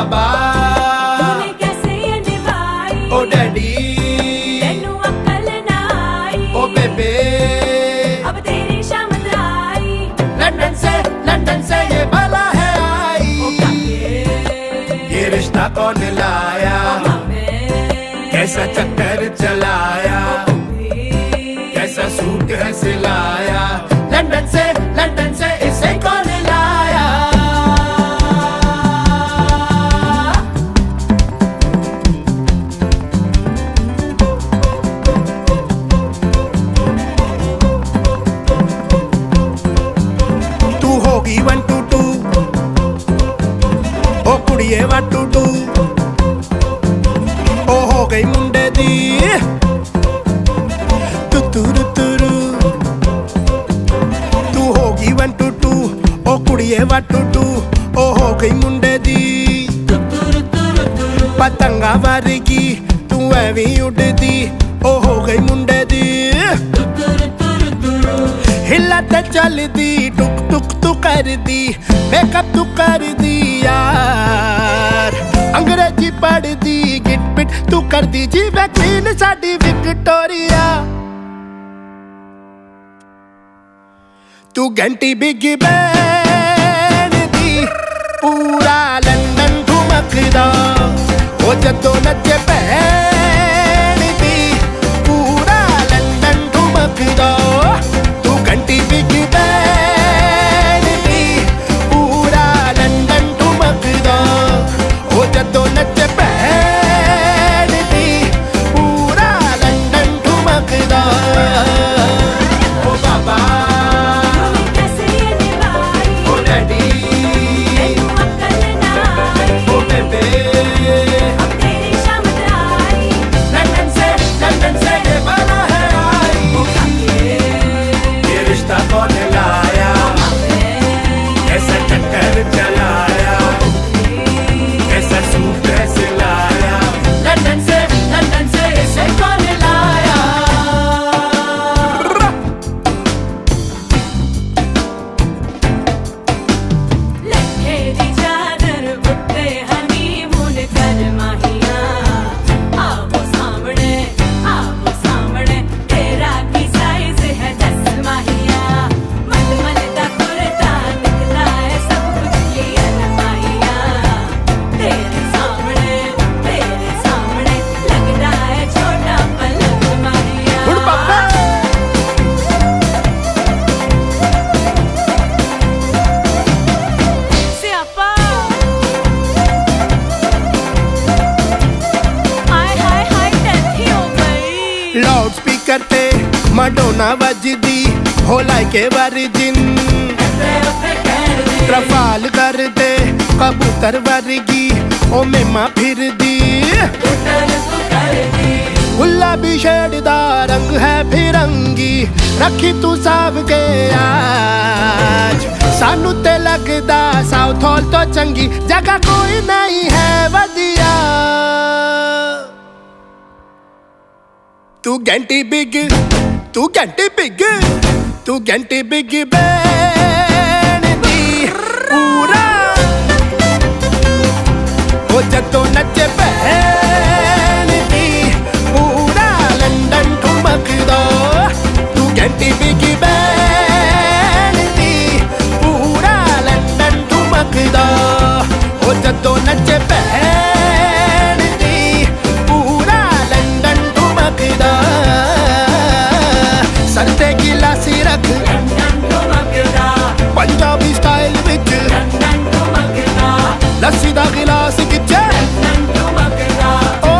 बाबा तूने कैसे ये निभाई, ओ डैडी तेनू अक्ल ना आई, ओ बेबे अब तेरी शामत आई, लंदन से ये बला है आई। ओ काके ये रिश्ता कौन लाया, कैसा चक्कर चलाया, कैसा सूट है सिलाया, लंदन से इसे कौन लाया। तू होगी 1 2 2 ओ कुड़िए 1 2 2 ओ हो गई मुंडे दी तुतुरु तुरु। तू होगी 1 2 2 ओ कुड़िए 1 2 2 ओ हो गई मुंडे दी पतंगा वर्गी तू ऐवी उड़दी ओ हो गई मुंडे दी हिला ते चलदी टुक टुक तू कर दी मेकअप तू कर दी यार अंग्रेजी पढ़ दी गिट पिट तू कर दी जी वैक्सीन साडी विक्टोरिया। तू घंटी बिग बैन दी पूरा लंदन ठुमकदा ओ जदों नचे भैन दी पूरा लंदन ठुमकदा। तू घंटी बिग बैन दी पूरा लंदन ठुमकदा ओ जदों नचे भैन दी पूरा लंदन ठुमकदा। ओ बाबा लाउड स्पीकर ते मडोना वजदी हो लाइके वर्जिन रफाल कर दे कबूतर वर्गी ओ मेमा फिर दी गुलाबी शेड दा रंग है फिरंगी रखी तू साब के आज सानू ते लगदा साउथ हॉल तो चंगी जगह कोई नहीं है वधिया। तू घंटी बिग तू घंटी बिग तू घंटी बिग बैन दी पूरा ओ जदों नचे भैन दी पूरा लंदन ठुमकदा। तू घंटी बिग बैन दी पूरा लंदन ठुमकदा ओ जदों नचे भैन दी पूरा लंदन ठुमकदा। सर ते गिलासी रख पंजाबी स्टाइल विच लस्सी दा गिलास किचे ओ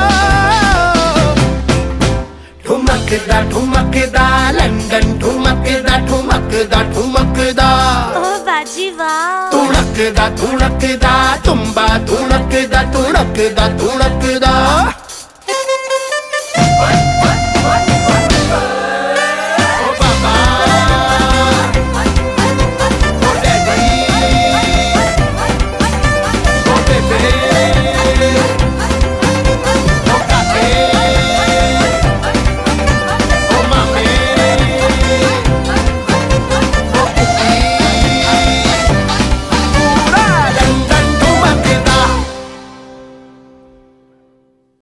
ठुमकदा ठुमकदा लंदन ठुमकदा ठुमकदा ठुमकदा ओ बाजी वाह तुणकदा तुणकदा तुम्बा तुणकदा तुणकदा तुणकदा।